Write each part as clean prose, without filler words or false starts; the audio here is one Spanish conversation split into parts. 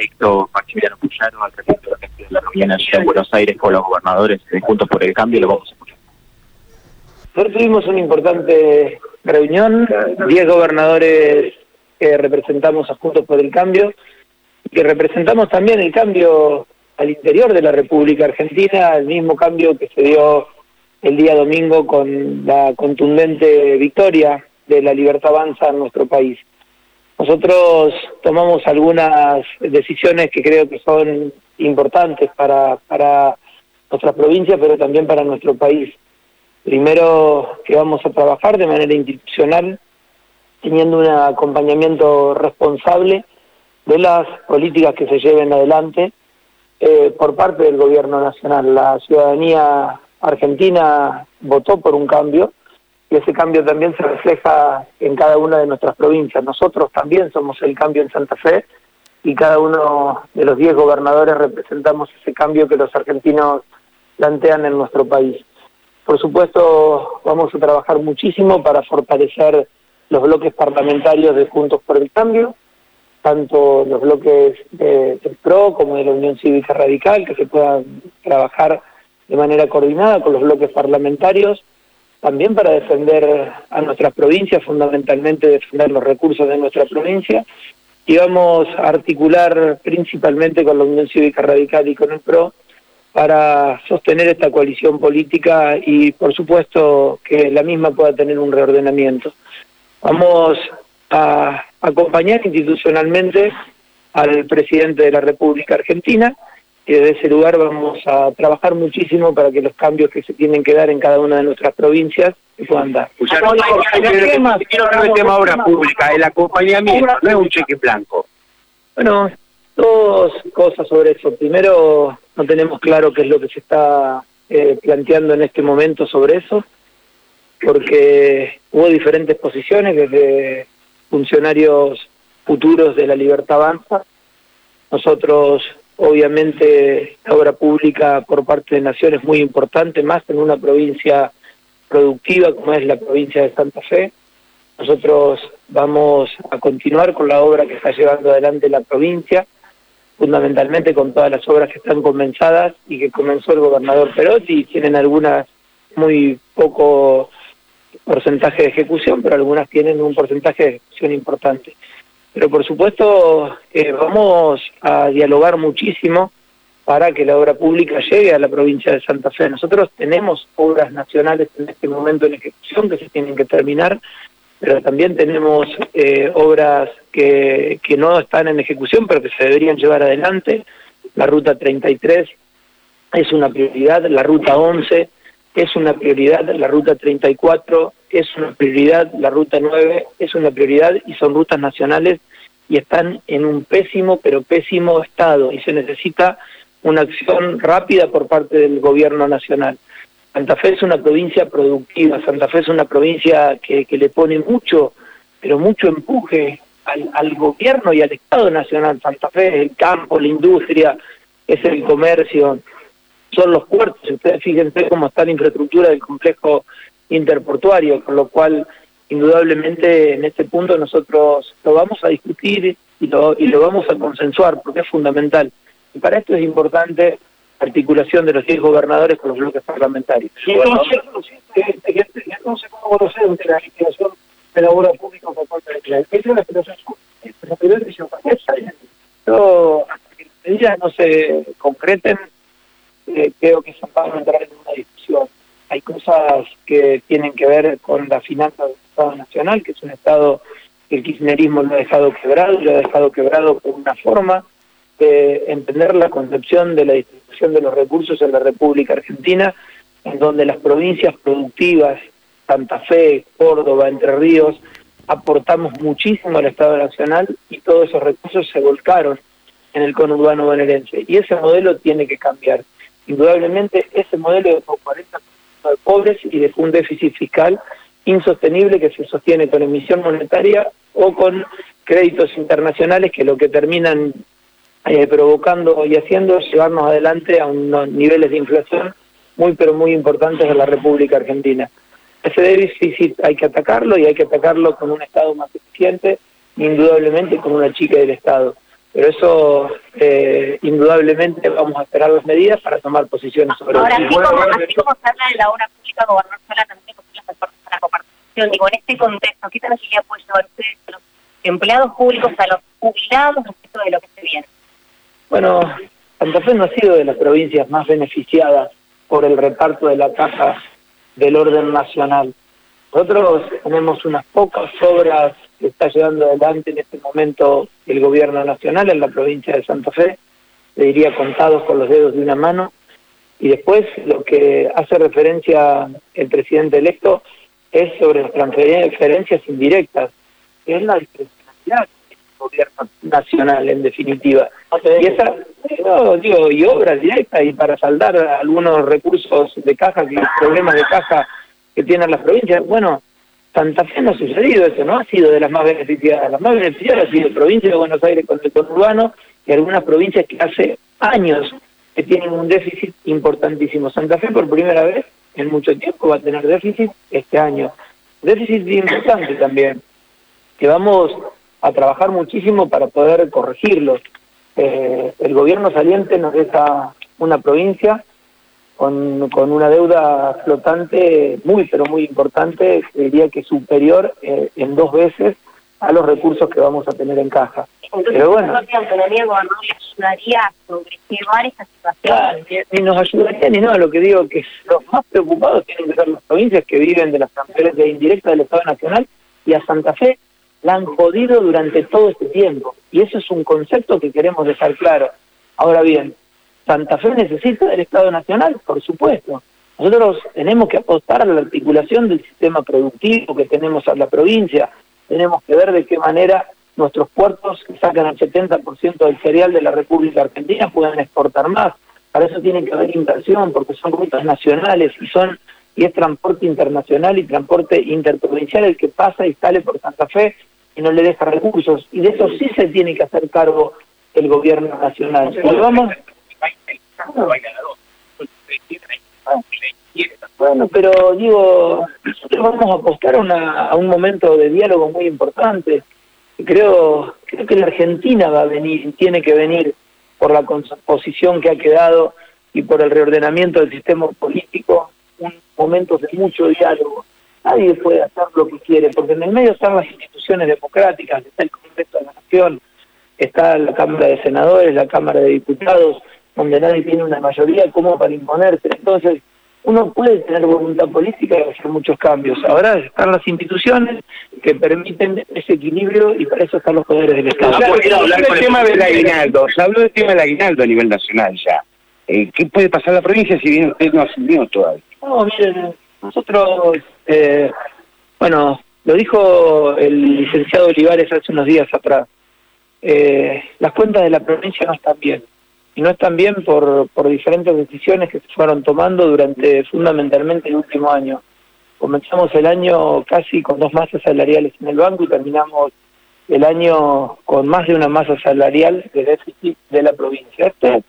electo Maximiliano Puyaro al respecto de la reunión allí en Buenos Aires con los gobernadores de Juntos por el Cambio. Lo vamos a escuchar. Nosotros tuvimos una importante reunión, 10 gobernadores que representamos a Juntos por el Cambio, y que representamos también el cambio al interior de la República Argentina, el mismo cambio que se dio el día domingo con la contundente victoria de la Libertad Avanza en nuestro país. Nosotros tomamos algunas decisiones que creo que son importantes para nuestra provincia, pero también para nuestro país. Primero, que vamos a trabajar de manera institucional, teniendo un acompañamiento responsable de las políticas que se lleven adelante por parte del gobierno nacional. La ciudadanía argentina votó por un cambio y ese cambio también se refleja en cada una de nuestras provincias. Nosotros también somos el cambio en Santa Fe y cada uno de los 10 gobernadores representamos ese cambio que los argentinos plantean en nuestro país. Por supuesto, vamos a trabajar muchísimo para fortalecer los bloques parlamentarios de Juntos por el Cambio, tanto los bloques del PRO como de la Unión Cívica Radical, que se puedan trabajar de manera coordinada con los bloques parlamentarios, también para defender a nuestras provincias, fundamentalmente defender los recursos de nuestra provincia, y vamos a articular principalmente con la Unión Cívica Radical y con el PRO para sostener esta coalición política y, por supuesto, que la misma pueda tener un reordenamiento. Vamos a acompañar institucionalmente al presidente de la República Argentina y desde ese lugar vamos a trabajar muchísimo para que los cambios que se tienen que dar en cada una de nuestras provincias se puedan dar. Quiero hablar del tema obra pública, el acompañamiento, no es un cheque blanco. Bueno, dos cosas sobre eso. Primero, no tenemos claro qué es lo que se está planteando en este momento sobre eso, porque hubo diferentes posiciones desde funcionarios futuros de la Libertad Avanza. Nosotros, obviamente, la obra pública por parte de Nación es muy importante, más en una provincia productiva como es la provincia de Santa Fe. Nosotros vamos a continuar con la obra que está llevando adelante la provincia, fundamentalmente con todas las obras que están comenzadas y que comenzó el gobernador Perotti, y tienen algunas muy poco porcentaje de ejecución, pero algunas tienen un porcentaje de ejecución importante. Pero por supuesto vamos a dialogar muchísimo para que la obra pública llegue a la provincia de Santa Fe. Nosotros tenemos obras nacionales en este momento en ejecución que se tienen que terminar, pero también tenemos obras que no están en ejecución, pero que se deberían llevar adelante. La Ruta 33 es una prioridad, la Ruta 11 es una prioridad, la Ruta 34 es una prioridad, la Ruta 9 es una prioridad, y son rutas nacionales y están en un pésimo, pero pésimo estado, y se necesita una acción rápida por parte del gobierno nacional. Santa Fe es una provincia productiva, Santa Fe es una provincia que le pone mucho, pero mucho empuje al gobierno y al Estado nacional. Santa Fe es el campo, la industria, es el comercio, son los puertos. Ustedes fíjense cómo está la infraestructura del complejo interportuario, con lo cual, indudablemente, en este punto nosotros lo vamos a discutir y lo vamos a consensuar, porque es fundamental. Y para esto es importante articulación de los 10 gobernadores con los bloques parlamentarios. Y entonces, ¿cómo conocer usted la liquidación de la obra pública por parte de la ¿qué es la situación? Yo, hasta que las medidas no se concreten, creo que se van a entrar en una discusión. Hay cosas que tienen que ver con la finanza del Estado Nacional, que es un Estado que el kirchnerismo lo ha dejado quebrado por una forma de entender la concepción de la distribución de los recursos en la República Argentina, en donde las provincias productivas, Santa Fe, Córdoba, Entre Ríos, aportamos muchísimo al Estado Nacional y todos esos recursos se volcaron en el conurbano bonaerense. Y ese modelo tiene que cambiar. Indudablemente, ese modelo de 40% de pobres y de un déficit fiscal insostenible que se sostiene con emisión monetaria o con créditos internacionales que lo que terminan provocando y haciendo es llevarnos adelante a unos niveles de inflación muy pero muy importantes de la República Argentina. Ese déficit hay que atacarlo, y hay que atacarlo con un Estado más eficiente, indudablemente con una chica del Estado. Pero eso indudablemente vamos a esperar las medidas para tomar posiciones sobre ahora, eso. Así como se habla de la obra pública, gobernador Sala también con los aportes para la coparticipación. Digo, en este contexto, ¿qué tranquilidad puede llevar ustedes a los empleados públicos, a los jubilados respecto de lo que se viene? Bueno, Santa Fe no ha sido de las provincias más beneficiadas por el reparto de la caja del orden nacional. Nosotros tenemos unas pocas obras que está llevando adelante en este momento el gobierno nacional en la provincia de Santa Fe, le diría contados con los dedos de una mano, y después lo que hace referencia el presidente electo es sobre las transferencias indirectas, que es la discrecionalidad del gobierno nacional en definitiva. Y esa, y obras directas, y para saldar algunos recursos de caja, problemas de caja que tienen las provincias. Bueno, Santa Fe no ha sucedido eso, no ha sido de las más beneficiadas. Las más beneficiadas ha sido provincia de Buenos Aires con el conurbano y algunas provincias que hace años que tienen un déficit importantísimo. Santa Fe por primera vez en mucho tiempo va a tener déficit este año. Déficit importante también, que vamos a trabajar muchísimo para poder corregirlo. El gobierno saliente nos deja una provincia con una deuda flotante muy, pero muy importante, diría que superior en 2 veces a los recursos que vamos a tener en caja. Entonces, pero bueno, ¿la autonomía gobernador le ayudaría a sobrellevar esta situación? Ni nos ayudaría ni no, lo que digo que los más preocupados tienen que ser las provincias que viven de las transferencias indirectas del Estado Nacional, y a Santa Fe la han jodido durante todo este tiempo, y eso es un concepto que queremos dejar claro. Ahora bien, ¿Santa Fe necesita del Estado Nacional? Por supuesto. Nosotros tenemos que apostar a la articulación del sistema productivo que tenemos en la provincia. Tenemos que ver de qué manera nuestros puertos, que sacan el 70% del cereal de la República Argentina, puedan exportar más. Para eso tiene que haber inversión, porque son rutas nacionales y es transporte internacional y transporte interprovincial el que pasa y sale por Santa Fe y no le deja recursos. Y de eso sí se tiene que hacer cargo el gobierno nacional. Y vamos... Bueno, pero digo, nosotros vamos a apostar a un momento de diálogo muy importante. Creo que la Argentina va a venir, tiene que venir por la composición que ha quedado y por el reordenamiento del sistema político, un momento de mucho diálogo. Nadie puede hacer lo que quiere, porque en el medio están las instituciones democráticas, está el Congreso de la Nación, está la Cámara de Senadores, la Cámara de Diputados, donde nadie tiene una mayoría como para imponerse. Entonces, uno puede tener voluntad política y hacer muchos cambios. Ahora están las instituciones que permiten ese equilibrio y para eso están los poderes del Estado. Se habló del tema del aguinaldo a nivel nacional ya. ¿Qué puede pasar en la provincia si bien usted no asumió todavía? No, miren, nosotros, bueno, lo dijo el licenciado Olivares hace unos días atrás, las cuentas de la provincia no están bien. Y no están bien por diferentes decisiones que se fueron tomando durante fundamentalmente el último año. Comenzamos el año casi con 2 masas salariales en el banco y terminamos el año con más de una masa salarial de déficit de la provincia.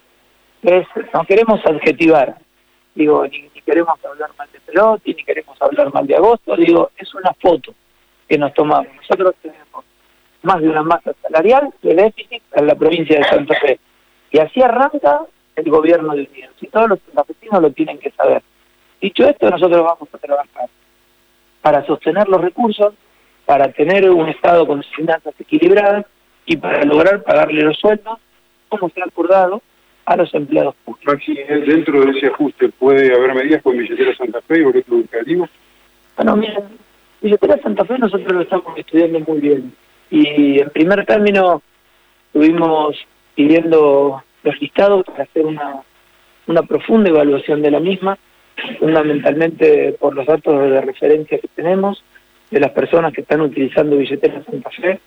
No queremos adjetivar, digo, ni queremos hablar mal de Perotti, ni queremos hablar mal de Agosto, digo, es una foto que nos tomamos. Nosotros tenemos más de una masa salarial de déficit en la provincia de Santa Fe. Y así arranca el gobierno de Unión. Y todos los santafesinos lo tienen que saber. Dicho esto, nosotros vamos a trabajar para sostener los recursos, para tener un Estado con finanzas equilibradas y para lograr pagarle los sueldos, como se ha acordado, a los empleados públicos. Maxi, dentro de ese ajuste, ¿puede haber medidas con Billetera Santa Fe y boleto educativo? Bueno, miren, Billetera Santa Fe nosotros lo estamos estudiando muy bien. Y en primer término estuvimos pidiendo los listados para hacer una profunda evaluación de la misma, fundamentalmente por los datos de referencia que tenemos, de las personas que están utilizando Billetera Santa Fe,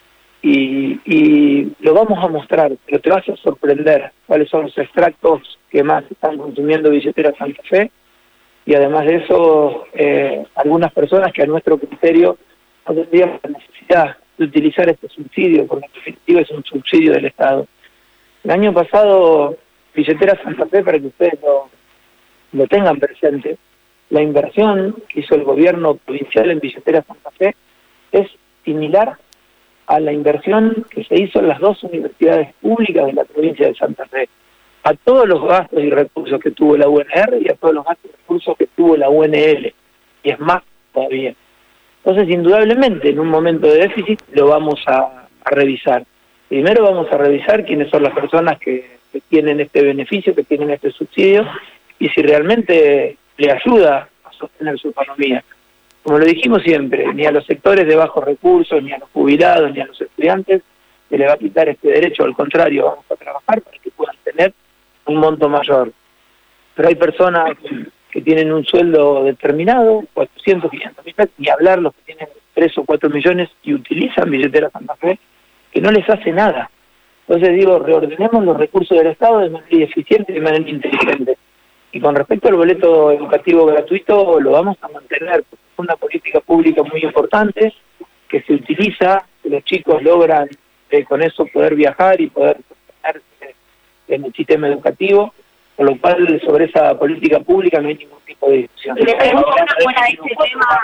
y lo vamos a mostrar, pero te vas a sorprender cuáles son los extractos que más están consumiendo Billetera Santa Fe, y además de eso, algunas personas que a nuestro criterio no tendrían la necesidad de utilizar este subsidio, porque en definitiva es un subsidio del Estado. El año pasado, Billetera Santa Fe, para que ustedes lo tengan presente, la inversión que hizo el gobierno provincial en Billetera Santa Fe es similar a la inversión que se hizo en las 2 universidades públicas de la provincia de Santa Fe, a todos los gastos y recursos que tuvo la UNR y a todos los gastos y recursos que tuvo la UNL, y es más todavía. Entonces, indudablemente, en un momento de déficit lo vamos a revisar. Primero vamos a revisar quiénes son las personas que tienen este beneficio, que tienen este subsidio, y si realmente le ayuda a sostener su economía. Como lo dijimos siempre, ni a los sectores de bajos recursos, ni a los jubilados, ni a los estudiantes se le va a quitar este derecho, al contrario, vamos a trabajar para que puedan tener un monto mayor. Pero hay personas que tienen un sueldo determinado, 400, 500 mil pesos, ni hablar los que tienen 3 o 4 millones y utilizan billetera Santa Fe, que no les hace nada. Entonces digo, reordenemos los recursos del Estado de manera eficiente y de manera inteligente. Y con respecto al boleto educativo gratuito, lo vamos a mantener, porque es una política pública muy importante, que se utiliza, que los chicos logran con eso poder viajar y poder sostenerse en el sistema educativo, con lo cual sobre esa política pública no hay ningún tipo de discusión. Y le pregunto fuera de este tema.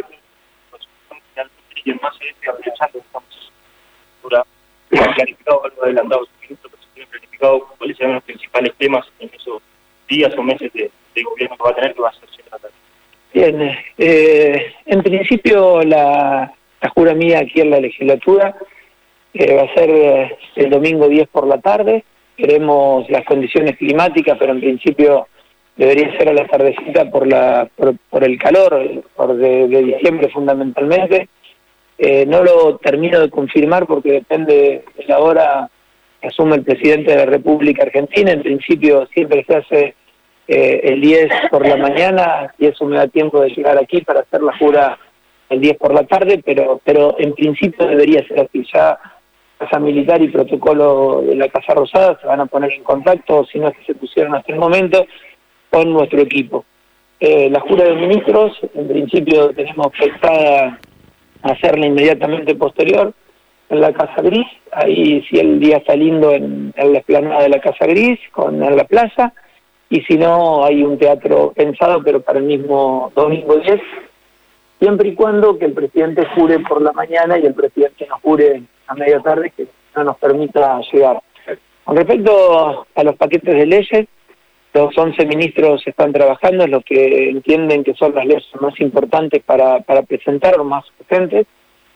Y en base a este, aprovechando que estamos planificado, algo adelantado, pero se tiene planificado cuáles serán los principales temas en esos días o meses de gobierno que va a tener, que va a ser tratado. Bien, en principio la jura mía aquí en la legislatura va a ser el domingo 10 por la tarde. Queremos las condiciones climáticas, pero en principio debería ser a la tardecita por el calor, de diciembre fundamentalmente. No lo termino de confirmar porque depende de la hora que asume el presidente de la República Argentina. En principio siempre se hace el 10 por la mañana y eso me da tiempo de llegar aquí para hacer la jura el 10 por la tarde, pero en principio debería ser así. Ya Casa Militar y protocolo de la Casa Rosada se van a poner en contacto, si no es que se pusieron hasta el momento, con nuestro equipo. La jura de ministros, en principio tenemos pensada hacerla inmediatamente posterior en la Casa Gris. Ahí si el día está lindo en la explanada de la Casa Gris, en la plaza, y si no hay un teatro pensado, pero para el mismo domingo 10, siempre y cuando que el presidente jure por la mañana y el presidente no jure a media tarde, que no nos permita llegar. Con respecto a los paquetes de leyes, los 11 ministros están trabajando en lo que entienden que son las leyes más importantes para presentar, o más urgentes.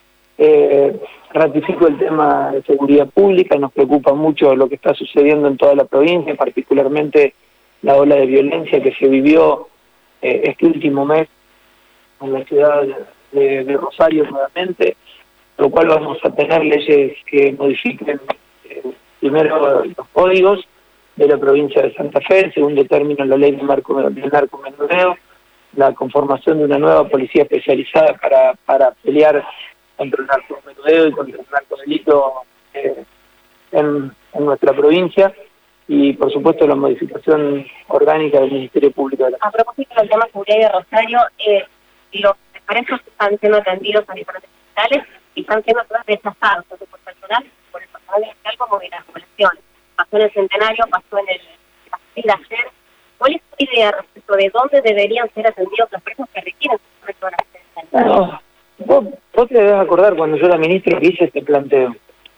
Ratifico el tema de seguridad pública, nos preocupa mucho lo que está sucediendo en toda la provincia, particularmente la ola de violencia que se vivió este último mes en la ciudad de Rosario nuevamente, lo cual vamos a tener leyes que modifiquen primero los códigos de la provincia de Santa Fe, en segundo término la ley de narcomenudeo, la conformación de una nueva policía especializada para pelear contra el narcomenudeo y contra el narcodelito en nuestra provincia, y por supuesto la modificación orgánica del Ministerio Público de la... A propósito del tema seguridad de Rosario, los presos están siendo atendidos a diferentes hospitales y están siendo todos rechazados, tanto por personal, por el personal general como de las poblaciones. Pasó en el Centenario, pasó en el de ayer. ¿Cuál es tu idea respecto de dónde deberían ser atendidos los presos que requieren su retorno? Bueno, vos te debes acordar cuando yo era ministro que hice este planteo.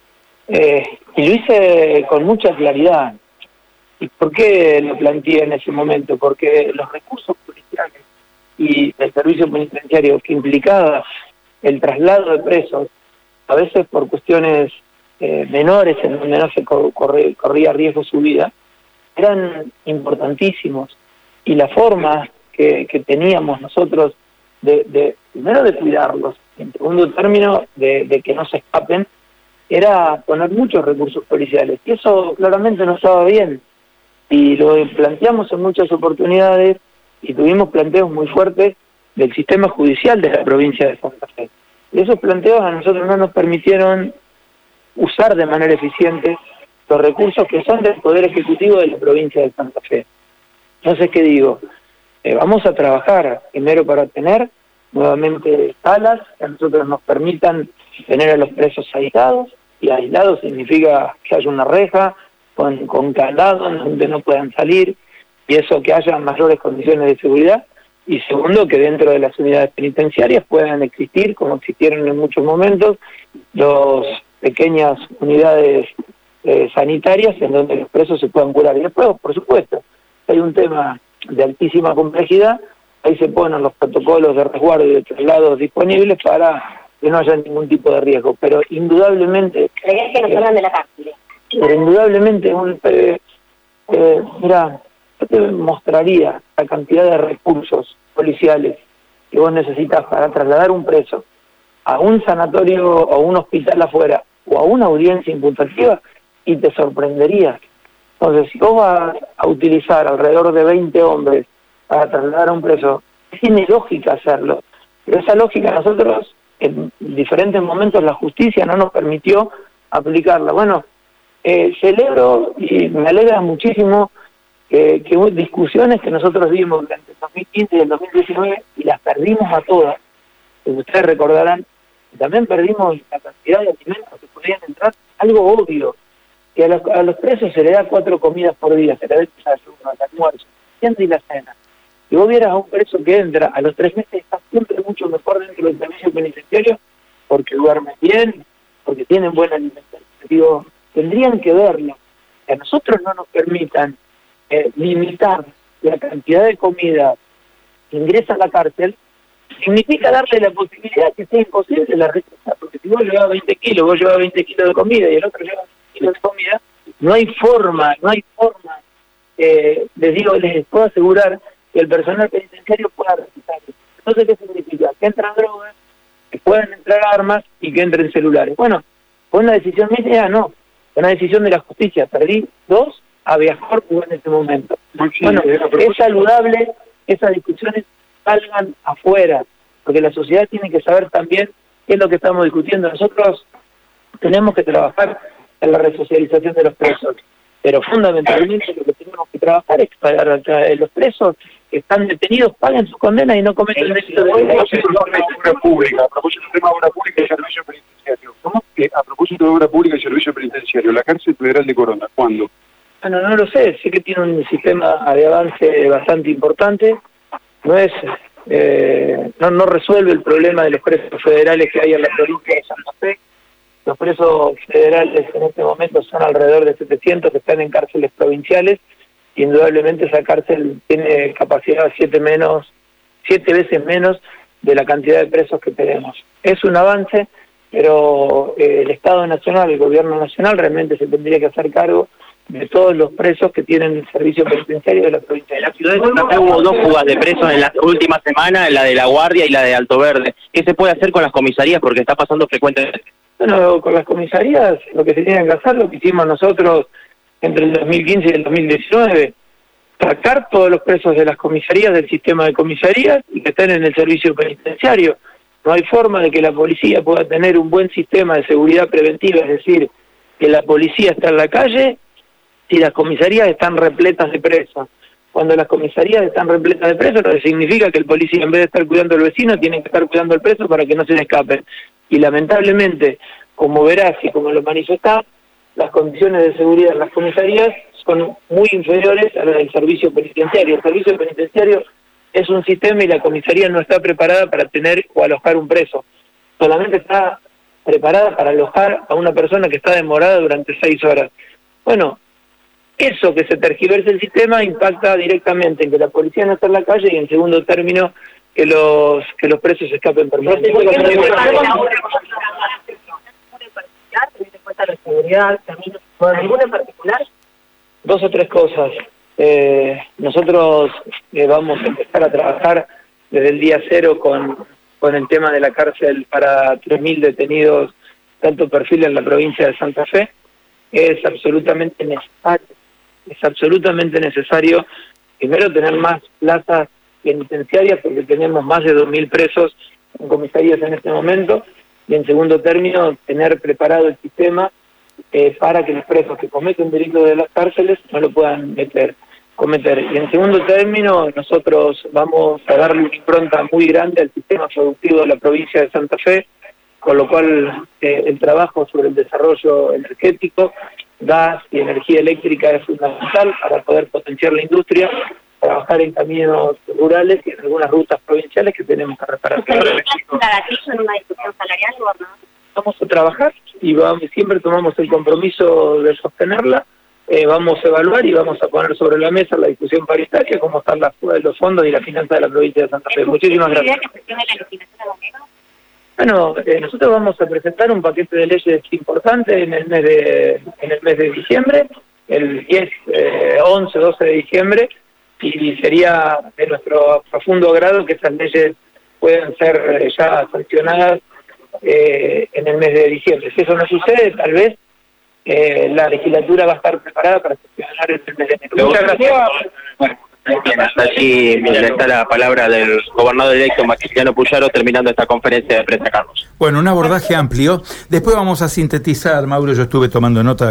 Y lo hice con mucha claridad. ¿Y por qué lo planteé en ese momento? Porque los recursos policiales y el servicio penitenciario que implicaba el traslado de presos, a veces por cuestiones menores en donde no se corría riesgo su vida, eran importantísimos. Y la forma que teníamos nosotros primero de cuidarlos, en segundo término de que no se escapen, era poner muchos recursos policiales. Y eso claramente no estaba bien. Y lo planteamos en muchas oportunidades y tuvimos planteos muy fuertes del sistema judicial de la provincia de Santa Fe. Y esos planteos a nosotros no nos permitieron usar de manera eficiente los recursos que son del Poder Ejecutivo de la provincia de Santa Fe. Entonces, ¿qué digo? Vamos a trabajar primero para tener nuevamente salas que a nosotros nos permitan tener a los presos aislados, y aislados significa que haya una reja con candado en donde no puedan salir, y eso, que haya mayores condiciones de seguridad. Y segundo, que dentro de las unidades penitenciarias puedan existir, como existieron en muchos momentos, los pequeñas unidades sanitarias en donde los presos se puedan curar. Y después, por supuesto, hay un tema de altísima complejidad, ahí se ponen los protocolos de resguardo y de traslados disponibles para que no haya ningún tipo de riesgo, pero indudablemente... Crees que nos hablan de la cárcel. Pero indudablemente, mira, yo te mostraría la cantidad de recursos policiales que vos necesitas para trasladar un preso a un sanatorio o a un hospital afuera o a una audiencia imputativa y te sorprendería. Entonces, si vos vas a utilizar alrededor de 20 hombres para trasladar a un preso, tiene lógica hacerlo. Pero esa lógica nosotros, en diferentes momentos, la justicia no nos permitió aplicarla. Bueno, celebro y me alegra muchísimo que hubo discusiones que nosotros vimos durante el 2015 y el 2019 y las perdimos a todas. Ustedes recordarán, también perdimos la cantidad de alimentos que podían entrar, algo obvio, que a los presos se le da 4 comidas por día, se le da el desayuno, el almuerzo, y la cena. Si vos vieras a un preso que entra, a los 3 meses está siempre mucho mejor dentro del servicio penitenciario, porque duerme bien, porque tienen buena alimentación. Digo, tendrían que verlo. Que a nosotros no nos permitan limitar la cantidad de comida que ingresa a la cárcel, significa darle la posibilidad que sea imposible la receta, porque si vos llevas 20 kilos, vos llevas 20 kilos de comida y el otro lleva 20 kilos de comida, no hay forma, les puedo asegurar que el personal penitenciario pueda recitar. Entonces, ¿qué significa? Que entran drogas, que puedan entrar armas y que entren celulares. Bueno, fue una decisión mía, no, fue una decisión de la justicia, perdí 2 a viajar en ese momento. Bueno, es saludable que esas discusiones salgan afuera, porque la sociedad tiene que saber también qué es lo que estamos discutiendo. Nosotros tenemos que trabajar en la resocialización de los presos, pero fundamentalmente lo que tenemos que trabajar es para que los presos que están detenidos paguen su condena y no cometan el delito de obra pública, a propósito del tema de obra pública y servicio penitenciario. ¿Cómo que a propósito de obra pública y servicio penitenciario, la cárcel federal de Corona, cuándo? Bueno, no lo sé que tiene un sistema de avance bastante importante, no resuelve el problema de los presos federales que hay en la provincia de Santa Fe. Los presos federales en este momento son alrededor de 700 que están en cárceles provinciales. Indudablemente esa cárcel tiene capacidad 7 veces menos de la cantidad de presos que tenemos. Es un avance, pero el Estado Nacional, el Gobierno Nacional realmente se tendría que hacer cargo de todos los presos que tienen el servicio penitenciario de la provincia de la ciudad. En Santa Fe hubo 2 fugas de presos en las últimas semanas, la de La Guardia y la de Alto Verde. ¿Qué se puede hacer con las comisarías? Porque está pasando frecuentemente. Bueno, con las comisarías lo que se tiene que hacer, lo que hicimos nosotros entre el 2015 y el 2019, sacar todos los presos de las comisarías del sistema de comisarías y que estén en el servicio penitenciario. No hay forma de que la policía pueda tener un buen sistema de seguridad preventiva, es decir, que la policía está en la calle si las comisarías están repletas de presos. Cuando las comisarías están repletas de presos, lo que significa que el policía, en vez de estar cuidando al vecino, tiene que estar cuidando al preso para que no se le escapen. Y lamentablemente, como verás y como lo manifestás, las condiciones de seguridad en las comisarías son muy inferiores a las del servicio penitenciario. El servicio penitenciario es un sistema y la comisaría no está preparada para tener o alojar un preso. Solamente está preparada para alojar a una persona que está demorada durante 6 horas. Bueno, eso que se tergiverse el sistema impacta directamente en que la policía no está en la calle y en segundo término que los presos se escapen permanentemente. ¿Alguna en particular? 2 o 3 cosas. Nosotros vamos a empezar a trabajar desde el día 0 con el tema de la cárcel para 3.000 detenidos de alto perfil en la provincia de Santa Fe. Es absolutamente necesario primero tener más plazas penitenciarias porque tenemos más de 2.000 presos en comisarías en este momento, y en segundo término tener preparado el sistema para que los presos que cometen delitos de las cárceles no lo puedan cometer. Y en segundo término nosotros vamos a darle una impronta muy grande al sistema productivo de la provincia de Santa Fe, con lo cual el trabajo sobre el desarrollo energético, gas y energía eléctrica es fundamental para poder potenciar la industria, trabajar en caminos rurales y en algunas rutas provinciales que tenemos que reparar. ¿Usted la gatillo en una discusión salarial, gobernador? vamos a trabajar y siempre tomamos el compromiso de sostenerla. Vamos a evaluar y vamos a poner sobre la mesa la discusión paritaria, cómo están los fondos y la finanza de la provincia de Santa Fe. Muchísimas gracias. Bueno, nosotros vamos a presentar un paquete de leyes importante en el mes de diciembre, el 10, 11, 12 de diciembre, y sería de nuestro profundo agrado que esas leyes puedan ser ya sancionadas en el mes de diciembre. Si eso no sucede, tal vez la legislatura va a estar preparada para sesionar en el mes de enero. Muchas gracias. Bueno, hasta allí está la palabra del gobernador electo Maximiliano Puyaro terminando esta conferencia de prensa, Carlos. Bueno, un abordaje amplio. Después vamos a sintetizar, Mauro, yo estuve tomando nota